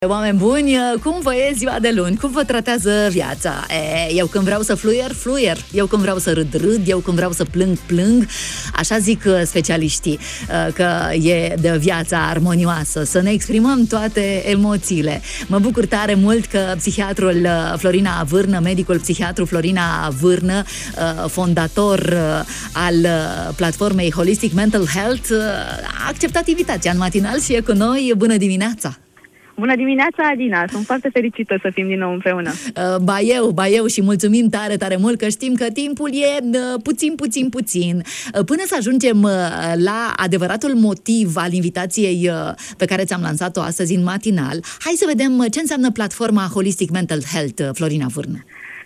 Oameni buni, cum vă e ziua de luni? Cum vă tratează viața? Eu când vreau să fluier. Eu când vreau să râd. Eu când vreau să plâng. Așa zic specialiștii, că e de viața armonioasă, să ne exprimăm toate emoțiile. Mă bucur tare mult că psihiatrul Florina Vârnă, medicul psihiatru Florina Vârnă, fondator al platformei Holistic Mental Health, a acceptat invitația în matinal și e cu noi. Bună dimineața! Bună dimineața, Adina! Sunt foarte fericită să fim din nou împreună. Ba eu și mulțumim tare mult că știm că timpul e puțin. Până să ajungem la adevăratul motiv al invitației pe care ți-am lansat-o astăzi în matinal, hai să vedem ce înseamnă platforma Holistic Mental Health, Florina Vârnă.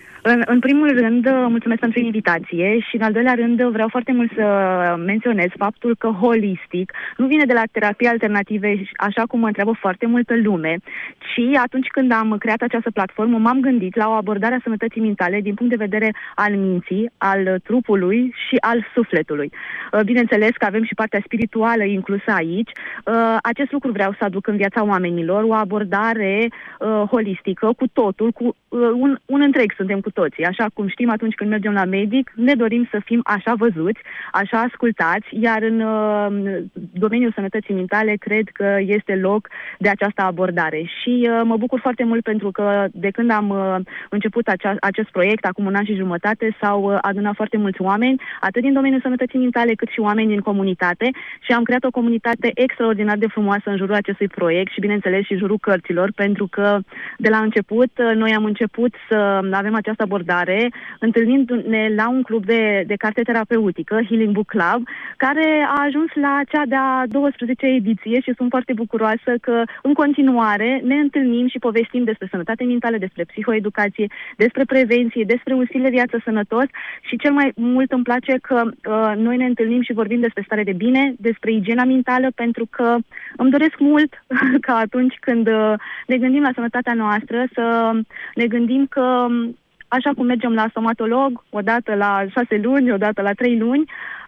În primul rând, mulțumesc pentru invitație și în al doilea rând vreau foarte mult să menționez faptul că holistic nu vine de la terapii alternative, așa cum mă întreabă foarte multă lume, ci atunci când am creat această platformă m-am gândit la o abordare a sănătății mentale din punct de vedere al minții, al trupului și al sufletului. Bineînțeles că avem și partea spirituală inclusă aici. Acest lucru vreau să aduc în viața oamenilor, o abordare holistică cu totul, cu un întreg suntem cu toții. Așa cum știm atunci când mergem la medic, ne dorim să fim așa văzuți, așa ascultați, iar în domeniul sănătății mentale cred că este loc de această abordare. Și mă bucur foarte mult pentru că de când am început acest proiect, acum 1 an și jumătate, s-au adunat foarte mulți oameni, atât din domeniul sănătății mentale, cât și oameni din comunitate și am creat o comunitate extraordinar de frumoasă în jurul acestui proiect și, bineînțeles, și în jurul cărților, pentru că de la început noi am început să avem această abordare întâlnindu-ne la un club de carte terapeutică, Healing Book Club, care a ajuns la cea de-a 12-a ediție și sunt foarte bucuroasă că în continuare ne întâlnim și povestim despre sănătate mentală, despre psihoeducație, despre prevenție, despre un stil de viață sănătos și cel mai mult îmi place că noi ne întâlnim și vorbim despre stare de bine, despre igiena mentală, pentru că îmi doresc mult ca atunci când ne gândim la sănătatea noastră să ne gândim că așa cum mergem la stomatolog, odată la 6 luni, odată la 3 luni,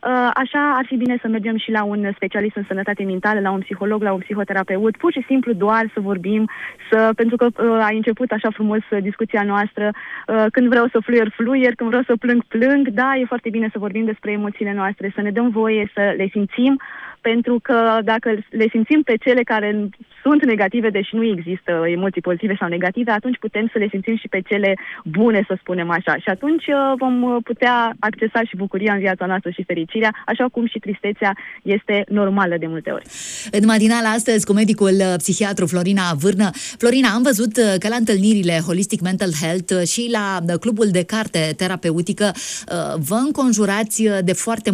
așa ar fi bine să mergem și la un specialist în sănătate mentală, la un psiholog, la un psihoterapeut, pur și simplu doar să vorbim, pentru că a început așa frumos discuția noastră, când vreau să fluier, când vreau să plâng, da, e foarte bine să vorbim despre emoțiile noastre, să ne dăm voie să le simțim, pentru că dacă le simțim pe cele care sunt negative, deși nu există emoții pozitive sau negative, atunci putem să le simțim și pe cele bune, să spunem așa. Și atunci vom putea accesa și bucuria în viața noastră și fericirea, așa cum și tristețea este normală de multe ori. În matinala astăzi cu medicul psihiatru Florina Vârnă. Florina, am văzut că la întâlnirile Holistic Mental Health și la clubul de carte terapeutică vă înconjurați de foarte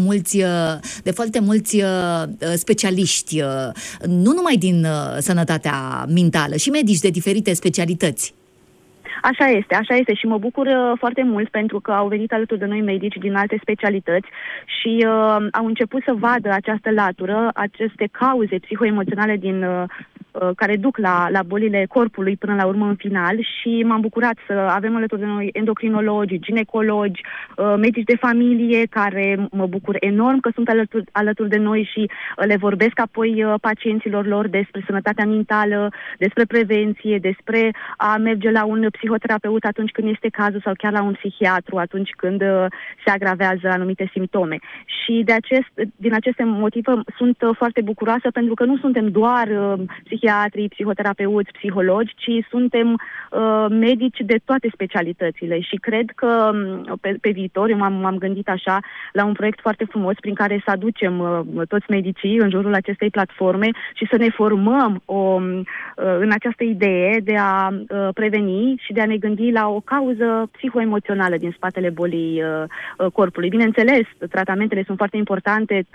mulți specialiști, nu numai din sănătatea mentală, și medici de diferite specialități. Așa este și mă bucur foarte mult pentru că au venit alături de noi medici din alte specialități și au început să vadă această latură, aceste cauze psihoemoționale care duc la bolile corpului până la urmă în final și m-am bucurat să avem alături de noi endocrinologi, ginecologi, medici de familie, care mă bucur enorm că sunt alături de noi și le vorbesc apoi pacienților lor despre sănătatea mentală, despre prevenție, despre a merge la un psihoterapeut atunci când este cazul sau chiar la un psihiatru atunci când se agravează anumite simptome. Și din aceste motive sunt foarte bucuroasă pentru că nu suntem doar psihiatrii, psihoterapeuți, psihologi, ci suntem medici de toate specialitățile și cred că pe viitor, eu m-am gândit așa la un proiect foarte frumos prin care să aducem toți medicii în jurul acestei platforme și să ne formăm în această idee de a preveni și de a ne gândi la o cauză psihoemoțională din spatele bolii corpului. Bineînțeles, tratamentele sunt foarte importante,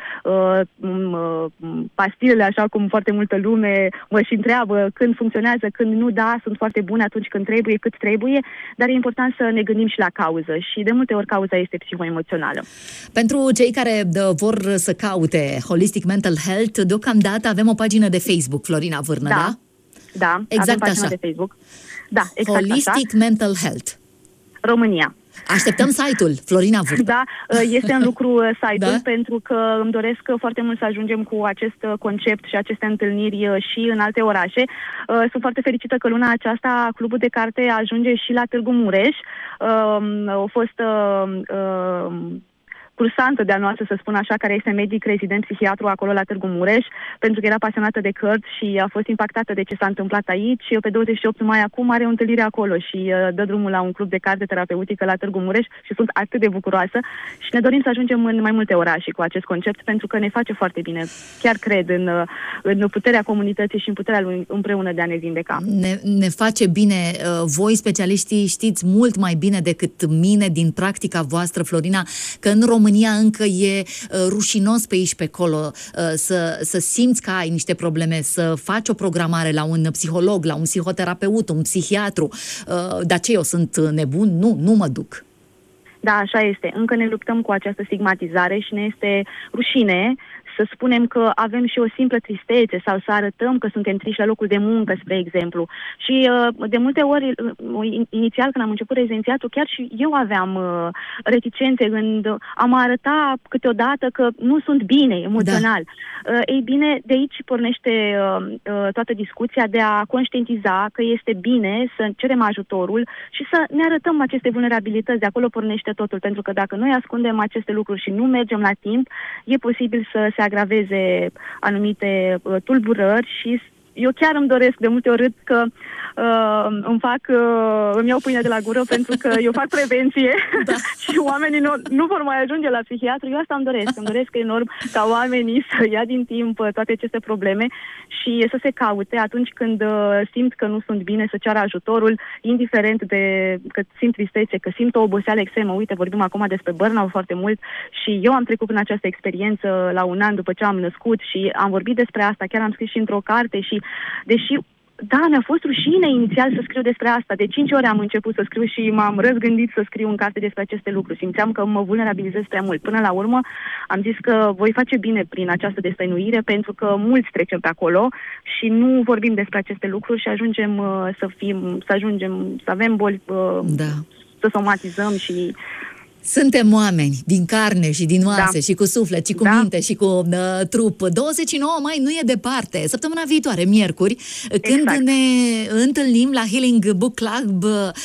pastilele, așa cum foarte multă lume mă și întreabă când funcționează, când nu, da, sunt foarte bune atunci când trebuie, cât trebuie, dar e important să ne gândim și la cauză și de multe ori cauza este psihoemoțională. Pentru cei care vor să caute Holistic Mental Health, deocamdată avem o pagină de Facebook, Florina Vârnă, da? Da, exact avem pagina așa. de Facebook. Da, exact Holistic așa. Mental Health România. Așteptăm site-ul, Florina Vârnă. Da, este în lucru site-ul, Da? pentru că îmi doresc foarte mult să ajungem cu acest concept și aceste întâlniri și în alte orașe. Sunt foarte fericită că luna aceasta Clubul de Carte ajunge și la Târgu Mureș. A fost cursantă de-a noastră, să spun așa, care este medic rezident psihiatru acolo la Târgu Mureș, pentru că era pasionată de cărți și a fost impactată de ce s-a întâmplat aici. Pe 28 mai acum are o întâlnire acolo și dă drumul la un club de carte terapeutică la Târgu Mureș și sunt atât de bucuroasă și ne dorim să ajungem în mai multe orașe cu acest concept, pentru că ne face foarte bine. Chiar cred în puterea comunității și în puterea lui împreună de a ne vindeca. Ne face bine. Voi, specialiștii, știți mult mai bine decât mine din practica voastră, Florina, că în România încă e rușinos pe aici pe acolo să simți că ai niște probleme, să faci o programare la un psiholog, la un psihoterapeut, un psihiatru. Dar ce, eu sunt nebun? Nu mă duc. Da, așa este. Încă ne luptăm cu această stigmatizare și ne este rușine să spunem că avem și o simplă tristețe sau să arătăm că suntem triști la locul de muncă, spre exemplu. Și de multe ori, inițial când am început rezidențiatul, chiar și eu aveam reticențe când am arătat câteodată că nu sunt bine emoțional. Da. Ei bine, de aici pornește toată discuția de a conștientiza că este bine să cerem ajutorul și să ne arătăm aceste vulnerabilități. De acolo pornește totul, pentru că dacă noi ascundem aceste lucruri și nu mergem la timp, e posibil să se agraveze anumite tulburări și eu chiar îmi doresc de multe ori că îmi iau pâine de la gură pentru că eu fac prevenție da. Și oamenii nu vor mai ajunge la psihiatru. Eu asta îmi doresc. Îmi doresc enorm ca oamenii să ia din timp toate aceste probleme și să se caute atunci când simt că nu sunt bine, să ceară ajutorul, indiferent de că simt tristețe, că simt o oboseală extremă. Uite, vorbim acum despre burnout foarte mult și eu am trecut prin această experiență la un an după ce am născut și am vorbit despre asta, chiar am scris și într-o carte și deși da, mi-a fost rușine inițial să scriu despre asta. De 5 ori am început să scriu și m-am răzgândit să scriu în carte despre aceste lucruri. Simțeam că mă vulnerabilizez prea mult. Până la urmă am zis că voi face bine prin această destăinuire, pentru că mulți trecem pe acolo și nu vorbim despre aceste lucruri și ajungem să avem boli, da. Să somatizăm și... Suntem oameni din carne și din oase, da. Și cu suflet, și cu minte, și cu trup. 29 mai nu e departe. Săptămâna viitoare, miercuri, când ne întâlnim la Healing Book Club,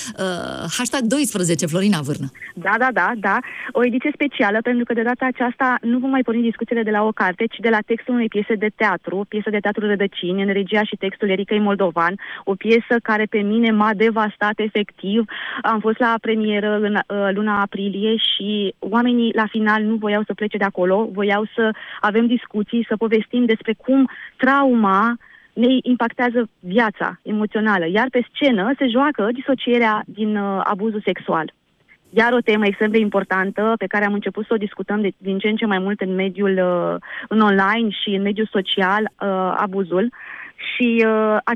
#12, Florina Vârnă. Da. O ediție specială, pentru că de data aceasta nu vom mai porni discuțiile de la o carte, ci de la textul unei piese de teatru Rădăcini, în regia și textul Ericăi Moldovan, o piesă care pe mine m-a devastat efectiv. Am fost la premieră în luna aprilie și oamenii la final nu voiau să plece de acolo, voiau să avem discuții, să povestim despre cum trauma ne impactează viața emoțională, iar pe scenă se joacă disocierea din abuzul sexual. Iar o temă extrem de importantă pe care am început să o discutăm din ce în ce mai mult în mediul în online și în mediul social, abuzul. Și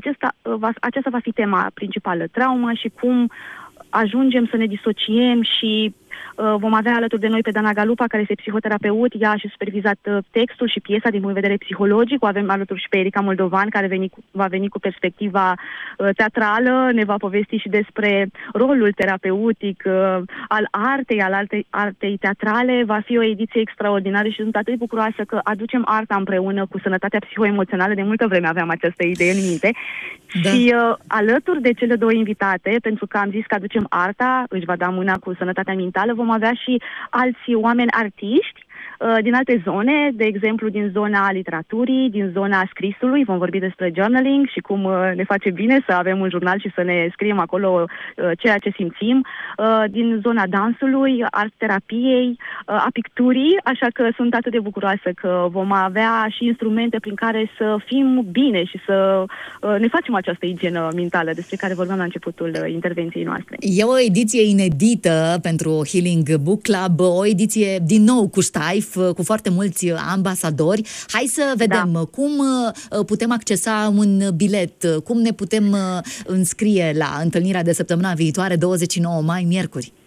aceasta va fi tema principală, trauma și cum ajungem să ne disociem și vom avea alături de noi pe Dana Galupa, care este psihoterapeut, ea și supervizat textul și piesa din punct de vedere psihologic. O avem alături și pe Erica Moldovan, care va veni cu perspectiva teatrală, ne va povesti și despre rolul terapeutic al artei teatrale. Va fi o ediție extraordinară și sunt atât de bucuroasă că aducem arta împreună cu sănătatea psihoemoțională. De multă vreme aveam această idee în minte. Da. Și alături de cele două invitate, pentru că am zis că aducem arta, își va da mâna cu sănătatea mentală, vom avea și alți oameni artiști din alte zone, de exemplu din zona literaturii, din zona scrisului. Vom vorbi despre journaling și cum ne face bine să avem un jurnal și să ne scriem acolo ceea ce simțim, din zona dansului, art-terapiei, a picturii, așa că sunt atât de bucuroasă că vom avea și instrumente prin care să fim bine și să ne facem această igienă mentală despre care vorbeam la începutul intervenției noastre. E o ediție inedită pentru Healing Book Club, o ediție din nou cu ștaif, cu foarte mulți ambasadori. Hai să vedem cum putem accesa un bilet, cum ne putem înscrie la întâlnirea de săptămâna viitoare, 29 mai, miercuri.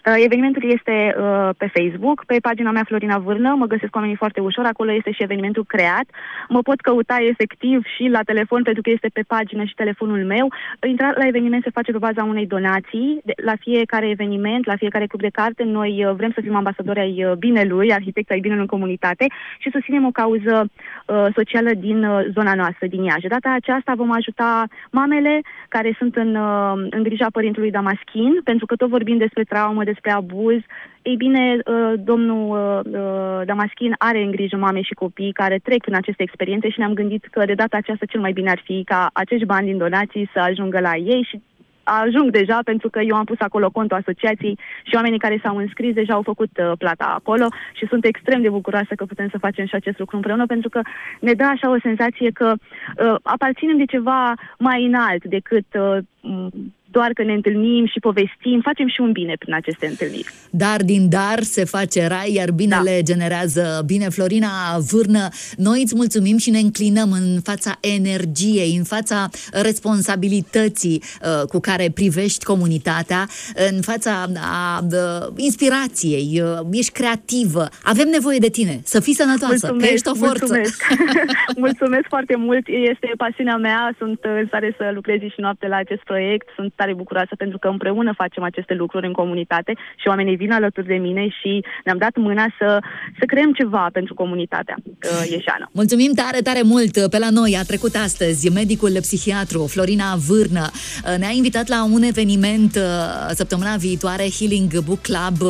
Evenimentul este pe Facebook, pe pagina mea Florina Vârnă, mă găsesc oamenii foarte ușor, acolo este și evenimentul creat. Mă pot căuta efectiv și la telefon, pentru că este pe pagină și telefonul meu. Intrarea la eveniment se face pe baza unei donații. La fiecare eveniment, la fiecare club de carte, noi vrem să fim ambasadori ai binelui, arhitecți ai binelui în comunitate și susținem o cauză socială din zona noastră, din Iași. De data aceasta vom ajuta mamele care sunt în grija părintelui Damaschin, pentru că tot vorbim despre traumă, despre abuz. Ei bine, domnul Damaschin are în grijă mame și copii care trec prin aceste experiențe și ne-am gândit că de data aceasta cel mai bine ar fi ca acești bani din donații să ajungă la ei și ajung deja, pentru că eu am pus acolo contul asociației și oamenii care s-au înscris deja au făcut plata acolo și sunt extrem de bucuroasă că putem să facem și acest lucru împreună, pentru că ne dă așa o senzație că aparținem de ceva mai înalt decât doar că ne întâlnim și povestim, facem și un bine prin aceste întâlniri. Dar din dar se face rai, iar binele generează bine. Florina Vârnă, noi îți mulțumim și ne înclinăm în fața energiei, în fața responsabilității cu care privești comunitatea, în fața inspirației. Ești creativă. Avem nevoie de tine. Să fii sănătoasă, că ești o forță. Mulțumesc. Mulțumesc foarte mult. Este pasiunea mea. Sunt în stare să lucrez zi și noapte la acest proiect. Sunt tare bucuroasă pentru că împreună facem aceste lucruri în comunitate și oamenii vin alături de mine și ne-am dat mâna să creăm ceva pentru comunitatea ieșeană. Mulțumim tare, tare mult! Pe la noi a trecut astăzi medicul psihiatru Florina Vârnă. Ne-a invitat la un eveniment săptămâna viitoare, Healing Book Club,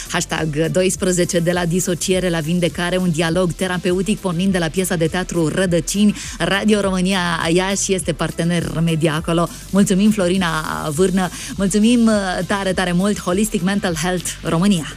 #12 de la disociere la vindecare, un dialog terapeutic pornind de la piesa de teatru Rădăcini. Radio România Iași este partener media acolo. Mulțumim, Florina Vârnă, mulțumim tare, tare mult. Holistic Mental Health România.